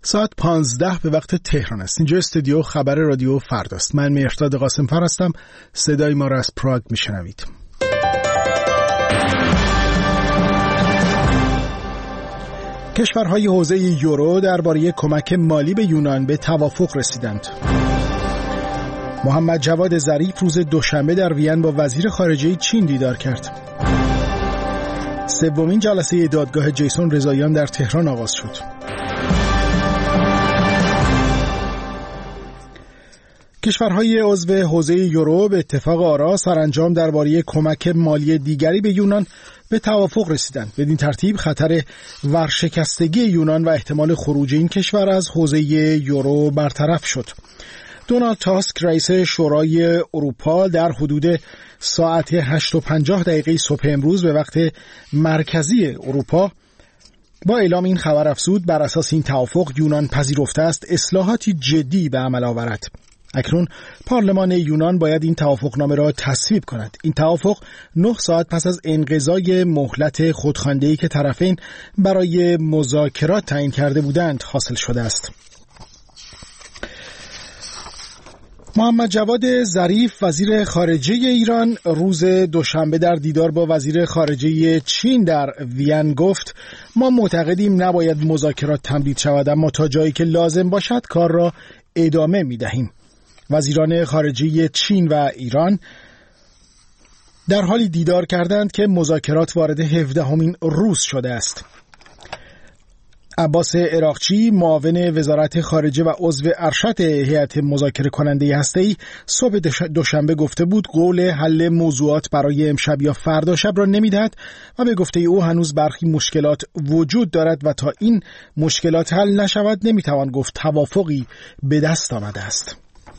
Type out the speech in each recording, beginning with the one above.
ساعت 15 به وقت تهران است. اینجا استودیو خبر رادیو فرداست. من مهرداد قاسم‌فر هستم. صدای ما را از پراگ میشنوید. کشورهای حوزه یورو درباره کمک مالی به یونان به توافق رسیدند. محمد جواد ظریف روز دوشنبه در وین با وزیر خارجه چین دیدار کرد. سومین جلسه دادگاه جیسون رضاییان در تهران آغاز شد. کشورهای عضو حوزه یورو به اتفاق آرا سرانجام درباره کمک مالی دیگری به یونان به توافق رسیدند. بدین ترتیب خطر ورشکستگی یونان و احتمال خروج این کشور از حوزه یورو برطرف شد. دونالد تاسک رئیس شورای اروپا در حدود ساعت 8:50 صبح امروز به وقت مرکزی اروپا با اعلام این خبر افزود بر اساس این توافق یونان پذیرفته است اصلاحاتی جدی به عمل آورد. اکنون پارلمان یونان باید این توافقنامه را تصویب کند. این توافق 9 ساعت پس از انقضای مهلت خودخوانده‌ای که طرفین برای مذاکرات تعیین کرده بودند حاصل شده است. محمد جواد ظریف وزیر خارجه ایران روز دوشنبه در دیدار با وزیر خارجه چین در وین گفت ما معتقدیم نباید مذاکرات تمدید شود، اما تا جایی که لازم باشد کار را ادامه می‌دهیم. وزیران خارجه چین و ایران در حالی دیدار کردند که مذاکرات وارد 17مین روز شده است. عباس عراقچی معاون وزارت خارجه و عضو ارشد هیئت مذاکره کننده هسته‌ای صبح دوشنبه گفته بود قول حل موضوعات برای امشب یا فردا شب را نمی‌دهد و به گفته او هنوز برخی مشکلات وجود دارد و تا این مشکلات حل نشود نمی‌توان گفت توافقی به دست آمده است.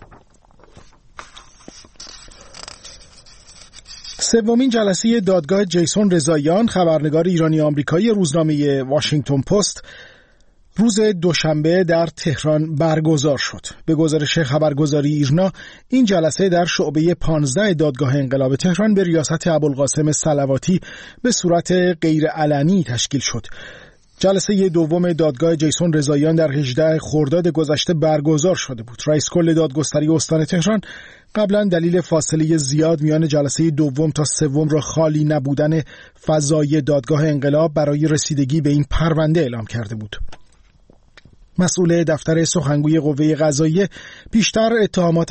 سومین جلسه دادگاه جیسون رضاییان خبرنگار ایرانی آمریکایی روزنامه واشنگتن پست روز دوشنبه در تهران برگزار شد. به گزارش خبرگزاری ایرنا این جلسه در شعبه 15 دادگاه انقلاب تهران به ریاست ابوالقاسم صلواتی به صورت غیر علنی تشکیل شد. جلسه دوم دادگاه جیسون رضاییان در 18 خرداد گذشته برگزار شده بود. رئیس کل دادگستری استان تهران قبلا دلیل فاصله زیاد میان جلسه دوم تا سوم را خالی نبودن فضای دادگاه انقلاب برای رسیدگی به این پرونده اعلام کرده بود. مسئول دفتر سخنگوی قوه قضاییه پیشتر اتهامات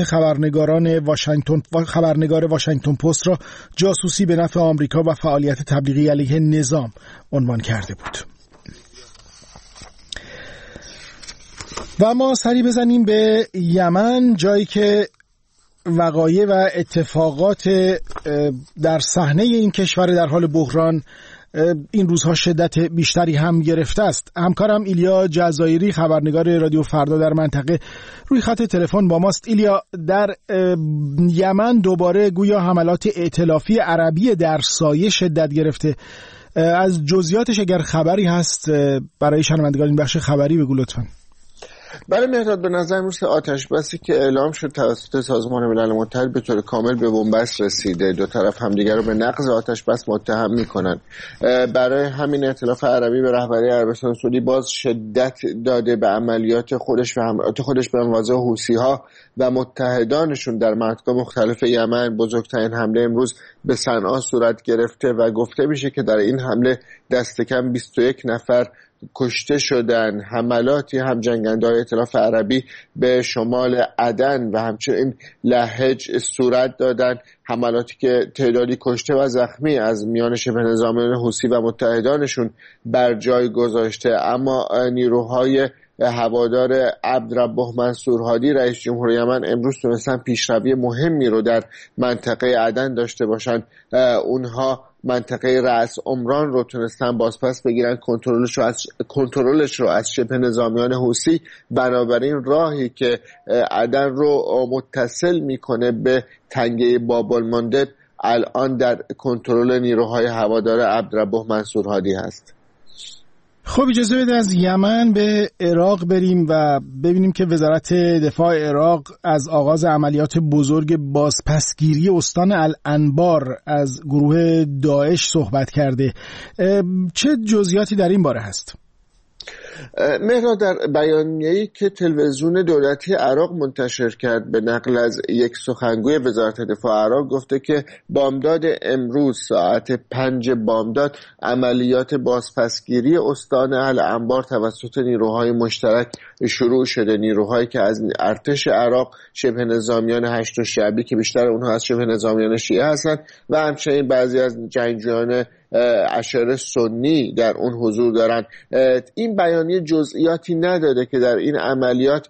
خبرنگار واشنگتن پست را جاسوسی به نفع آمریکا و فعالیت تبلیغی علیه نظام عنوان کرده بود. و ما سری بزنیم به یمن، جایی که وقایع و اتفاقات در صحنه این کشور در حال بحران این روزها شدت بیشتری هم گرفته است. همکارم ایلیا جزایری خبرنگار رادیو فردا در منطقه روی خط تلفن با ماست. ایلیا، در یمن دوباره گویا حملات ائتلافی عربی در سایه شدت گرفته. از جزئیاتش اگر خبری هست برای شنوندگان این بخش خبری بگو لطفاً. بله مهرداد، به نظر میرسه آتش بسی که اعلام شد توسط سازمان ملل متحد به طور کامل به بنبست رسیده. دو طرف همدیگر رو به نقض آتش بس متهم میکنن. برای همین ائتلاف عربی به رهبری عربستان سعودی باز شدت داده به عملیات خودش و حملات خودش به مواضع حوثی‌ها و متحدانشون در مناطق مختلف یمن. بزرگترین حمله امروز به صنعا صورت گرفته و گفته میشه که در این حمله دست کم 21 نفر کشته شدن. حملاتی هم جنگنده‌های ائتلاف عربی به شمال عدن و همچنین لهج صورت دادن، حملاتی که تعدادی کشته و زخمی از میان شبه نظامیان حوثی و متحدانشون بر جای گذاشته. اما نیروهای هوادار عبدربه منصور هادی رئیس جمهور یمن امروز تونستن پیشروی مهمی رو در منطقه عدن داشته باشن. اونها منطقه رأس عمران رو تونستن بازپس بگیرن، کنترلش رو از شبه نظامیان حوثی. بنابراین راهی که عدن رو متصل میکنه به تنگه باب المندب الان در کنترل نیروهای هوادار عبدربه منصور هادی هست. خب اجازه بده از یمن به عراق بریم و ببینیم که وزارت دفاع عراق از آغاز عملیات بزرگ بازپسگیری استان الانبار از گروه داعش صحبت کرده. چه جزئیاتی در این باره هست؟ مهراد در بیانیه‌ای که تلویزیون دولتی عراق منتشر کرد به نقل از یک سخنگوی وزارت دفاع عراق گفته که بامداد امروز ساعت 5 بامداد عملیات بازپسگیری استان الانبار توسط نیروهای مشترک شروع شده. نیروهایی که از ارتش عراق، شبه نظامیان هشت شعبی که بیشتر اونها از شبه نظامیان شیعه هستند و همچنین بعضی از جنگجویان اشاره سنی در اون حضور دارند. این بیانیه جزئیاتی نداده که در این عملیات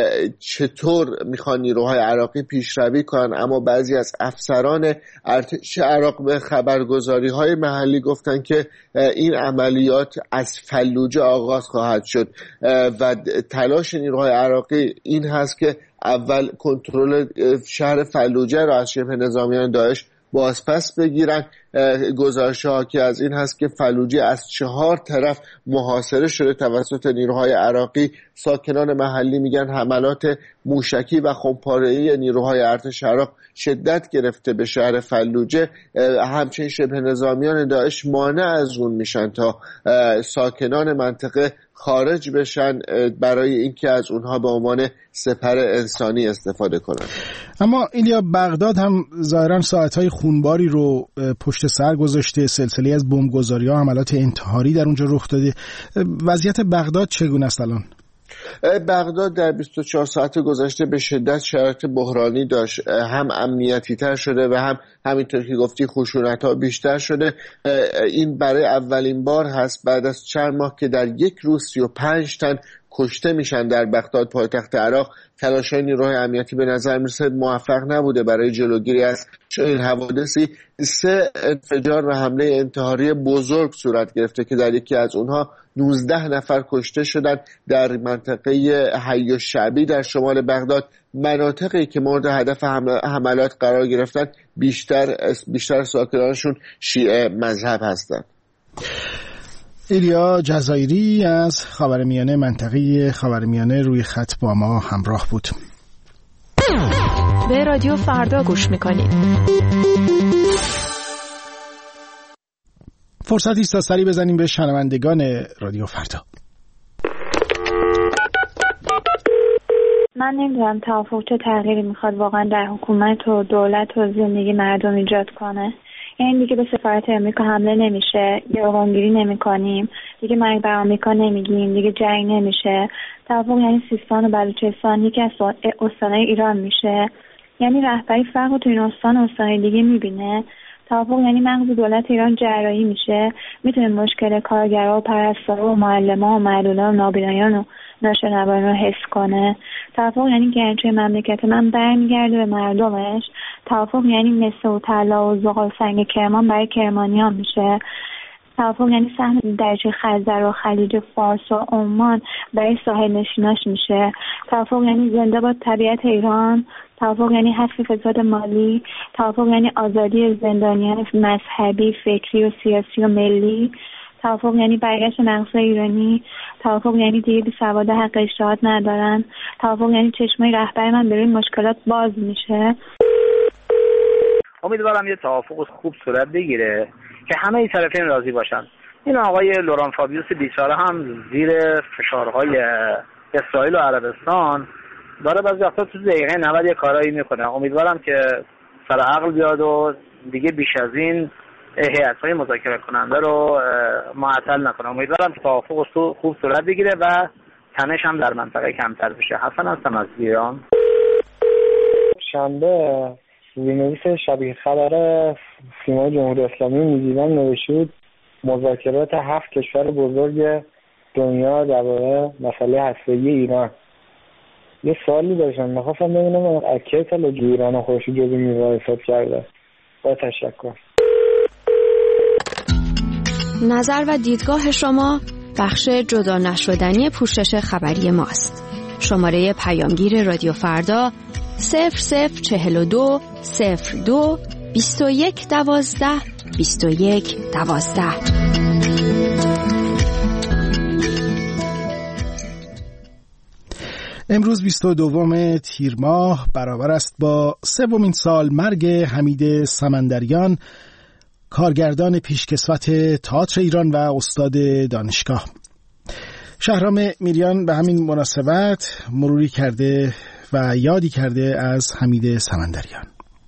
چطور میخوان نیروهای عراقی پیشروی کنن، اما بعضی از افسران ارتش عراق به خبرگزاری‌های محلی گفتن که این عملیات از فلوجه آغاز خواهد شد و تلاش نیروهای عراقی این هست که اول کنترل شهر فلوجه را از شبه نظامیان داعش بازپس بگیرن. گزارش‌ها که از این هست که فلوجه از 4 طرف محاصره شده توسط نیروهای عراقی. ساکنان محلی میگن حملات موشکی و خمپاره‌ای نیروهای ارتش عراق شدت گرفته به شهر فلوجه. همچنین شبه نظامیان داعش مانع از اون میشن تا ساکنان منطقه خارج بشن برای اینکه از اونها به عنوان سپر انسانی استفاده کنن. اما ایلیا، بغداد هم ظاهراً ساعت‌های خونباری رو پشت سر گذاشته، سلسله از بمبگذاری‌ها، حملات انتحاری در اونجا رخ داده. وضعیت بغداد چگونه است الان؟ بغداد در 24 ساعت گذشته به شدت شرایط بحرانی داشت، هم امنیتی تر شده و هم همینطور که گفتی خشونت‌ها بیشتر شده. این برای اولین بار هست بعد از چند ماه که در یک روز 35 تن کشته میشن در بغداد پایتخت عراق. تلاش‌های نیروهای امنیتی به نظر میرسه موفق نبوده برای جلوگیری از چنین حوادثی. 3 انفجار و حمله انتحاری بزرگ صورت گرفته که در یکی از اونها 19 نفر کشته شدن در منطقه حی الشعبی در شمال بغداد. مناطقی که مورد هدف حملات قرار گرفتن بیشتر ساکنانشون شیعه مذهب هستند. ایلیا جزایری از خاورمیانه، منطقه خاورمیانه، روی خط با ما همراه بود. به رادیو فردا گوش میکنید. فرصتی است تا سری بزنیم به شنوندگان رادیو فردا. من نمیدونم توافق چه تغییری میخواد واقعا در حکومت و دولت و زندگی مردم ایجاد کنه. یعنی دیگه به سفارت امریکا حمله نمیشه، یارانگیری نمیکنیم، دیگه مرگ بر آمریکا نمیگیم، دیگه جنگ نمیشه. توافق یعنی سیستان و بلوچستان یکی از استانهای ایران میشه. یعنی رهبری فرق تو این استانهای دیگه میبینه. توافق یعنی مغز دولت ایران جراحی میشه، میتونه مشکل کارگرها و پرستارا و معلم‌ها و معلولان و نابینایان و ناشنوایان رو حس کنه. توافق یعنی گنجه مملکت من برمیگرده به مردمش. توافق یعنی مصر و طلا و زغال سنگ کرمان برای کرمانیان میشه. توافق یعنی سهم دریچه خزر و خلیج فارس و عمان برای ساحل نشیناش میشه. توافق یعنی زنده باد طبیعت ایران. توافق یعنی حذف فساد مالی. توافق یعنی آزادی زندانیان مذهبی، فکری و سیاسی و ملی. توافق یعنی برگشت نقصای ایرانی. توافق یعنی دیگه بی سواد حق اجتهاد ندارن. توافق یعنی چشمای رهبر من برای مشکلات باز میشه. امیدوارم یه توافق خوب صورت بگیره که همه طرفین راضی باشن. این آقای لوران فابیوس بیچاره هم زیر فشارهای اسرائیل و عربستان داره بعضی وقتا تو دقیقه 90 یه کارایی میکنه. امیدوارم که سر عقل بیاد و دیگه بیش از این هیئت‌های مذاکره کننده رو معطل نکنه. امیدوارم که توافق خوب صورت بگیره و تنش هم در منطقه کمتر بشه. حسن هستم از ایران. شنبه زیرنویس شبیه خبر سیمای جمهوری اسلامی میدیدم نوشته مذاکرات 7 کشور بزرگ دنیا درباره مسئله هسته‌ای ایران. یه سوالی داشتم، می‌خواستم ببینم از کی تا ایران خودش جزو میوه حساب کرده. با تشکر. نظر و دیدگاه شما بخش جدا نشدنی پوشش خبری ماست. شماره پیامگیر رادیو فردا 0042 02 21 12 21 12. امروز 22 تیر ماه برابر است با 3مین سال مرگ حمید سمندریان، کارگردان پیشکسوت تئاتر ایران و استاد دانشگاه. شهرام میریان به همین مناسبت مروری کرده و یادی کرده از حمید سمندریان.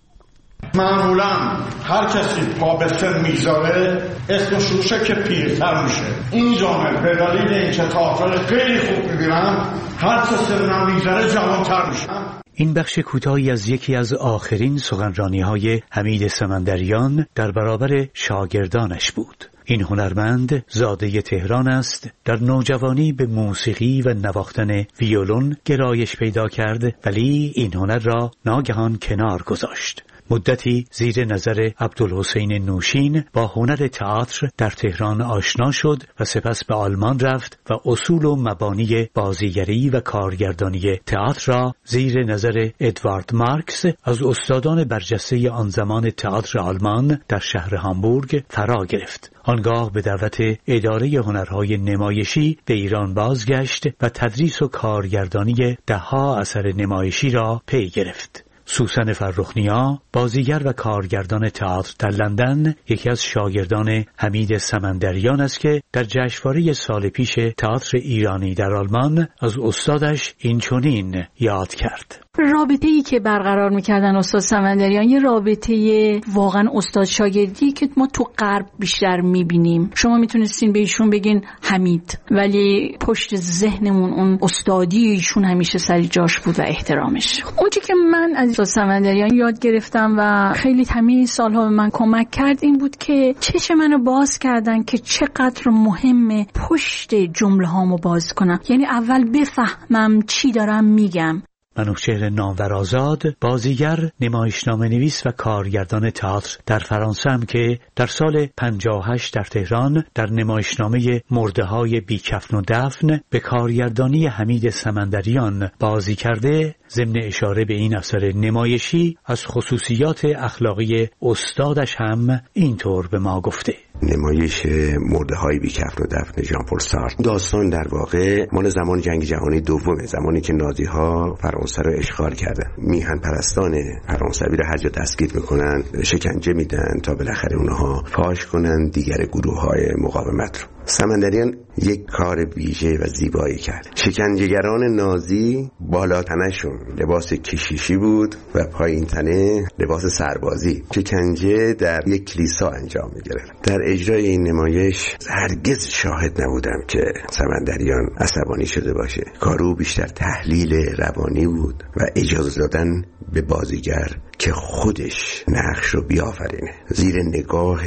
معمولا هر کسی پا به سن میذاره اسمش روشه که پیرتر میشه. این جامعه به دلیل اینکه تئاتر خیلی خوب میبینم هر چه سنم میذاره جوانتر میشم. این بخش کوتاهی از یکی از آخرین سخنرانی‌های حمید سمندریان در برابر شاگردانش بود. این هنرمند زاده تهران است. در نوجوانی به موسیقی و نواختن ویولون گرایش پیدا کرد، ولی این هنر را ناگهان کنار گذاشت. مدتی زیر نظر عبدالحسین نوشین با هنر تئاتر در تهران آشنا شد و سپس به آلمان رفت و اصول و مبانی بازیگری و کارگردانی تئاتر را زیر نظر ادوارد مارکس از استادان برجسته آن زمان تئاتر آلمان در شهر هامبورگ فرا گرفت. آنگاه به دعوت اداره هنرهای نمایشی به ایران بازگشت و تدریس و کارگردانی ده‌ها اثر نمایشی را پی گرفت. سوسن فرخنیا، بازیگر و کارگردان تئاتر در لندن، یکی از شاگردان حمید سمندریان است که در جشنواره سال پیش تئاتر ایرانی در آلمان از استادش اینچنین یاد کرد. رابطه‌ای که برقرار می‌کردن استاد سمندریان یه رابطه واقعا استاد شاگردی که ما تو غرب بیشتر می‌بینیم. شما میتونستین به ایشون بگین حمید، ولی پشت ذهنمون اون استادی ایشون همیشه سر جاش بود و احترامش. اونچه که من از استاد سمندریان یاد گرفتم و خیلی همین سالها به من کمک کرد این بود که چشم منو باز کردن که چقدر مهمه پشت جمله‌هامو باز کنم، یعنی اول بفهمم چی دارم میگم. منوچهر نامورآزاد، بازیگر، نمایشنامه‌نویس و کارگردان تئاتر در فرانسه هم که در سال 58 در تهران در نمایشنامه مرده‌های بی‌کفن و دفن به کارگردانی حمید سمندریان بازی کرده، ضمن اشاره به این اثر نمایشی از خصوصیات اخلاقی استادش هم اینطور به ما گفته. نمایش مرده‌های بی‌کفن و دفن ژان پل سارتر داستان در واقع مال زمان جنگ جهانی دومه، زمانی که نازی‌ها فرانسه رو اشغال کردن. میهن پرستان فرانسوی رو هر جا دستگیر میکنن، شکنجه میدن تا بالاخره اونها فاش کنن دیگر گروه‌های مقاومت رو. سمندریان یک کار ویژه و زیبایی کرد. شکنجهگران نازی بالا تنشون لباس کشیشی بود و پایین تنه لباس سربازی. شکنجه در یک کلیسا انجام می‌گرفت. در اجرای این نمایش هرگز شاهد نبودم که سمندریان عصبانی شده باشه. کارو بیشتر تحلیل روانی بود و اجازه دادن به بازیگر که خودش نقش رو بیافرینه زیر نگاه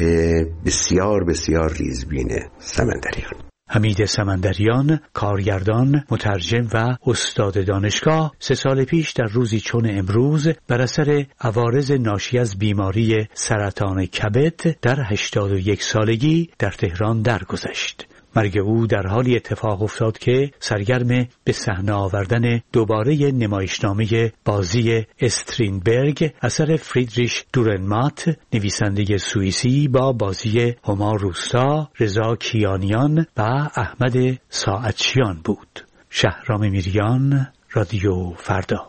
بسیار بسیار ریزبینه سمندریان. حمید سمندریان، کارگردان، مترجم و استاد دانشگاه، 3 سال پیش در روزی چون امروز بر اثر عوارض ناشی از بیماری سرطان کبد در 81 سالگی در تهران درگذشت. مرگ او در حالی اتفاق افتاد که سرگرم به صحنه آوردن دوباره نمایشنامه بازی استرینبرگ اثر فریدریش دورنمات، نویسنده سوئیسی، با بازی هما روستا، رضا کیانیان و احمد ساعتچیان بود. شهرام میریان، رادیو فردا.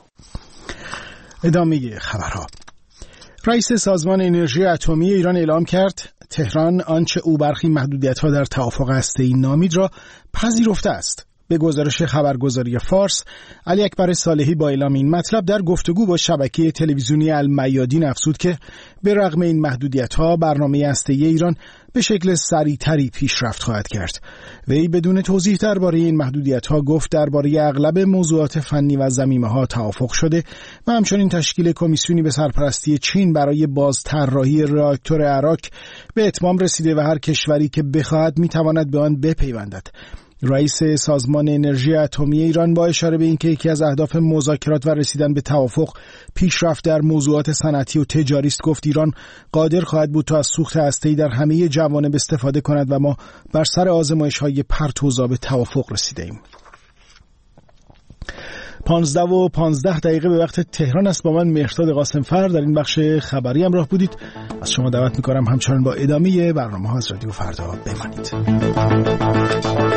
ادامه خبرها. رئیس سازمان انرژی اتمی ایران اعلام کرد تهران آنچه او برخی محدودیت‌ها در توافق هسته‌ای نامید را پذیرفته است. به گزارش خبرگزاری فارس، علی اکبر صالحی با اعلام این مطلب در گفتگو با شبکه تلویزیونی المیادین افزود که به رغم این محدودیت‌ها برنامه هسته‌ای ایران به شکل سریع‌تری پیشرفت خواهد کرد. وی بدون توضیح درباره این محدودیت‌ها گفت درباره اغلب موضوعات فنی و ضمیمه‌ها توافق شده و همچنین تشکیل کمیسیونی به سرپرستی چین برای بازطراحی راکتور اراک به اتمام رسیده و هر کشوری که بخواهد می‌تواند به آن بپیوندد. رئیس سازمان انرژی اتمی ایران با اشاره به اینکه یکی از اهداف مذاکرات و رسیدن به توافق پیشرفت در موضوعات صنعتی و تجاری است گفت ایران قادر خواهد بود تا از سوخت هسته‌ای در همه جوانب استفاده کند و ما بر سر آزمایش‌های پرتوزا به توافق رسیده‌ایم. 15:15 به وقت تهران است. با من مهرداد قاسمفر در این بخش خبری همراه بودید. از شما دعوت می‌کنم همچنان با ادامه برنامه‌ها از رادیو فردا بمانید.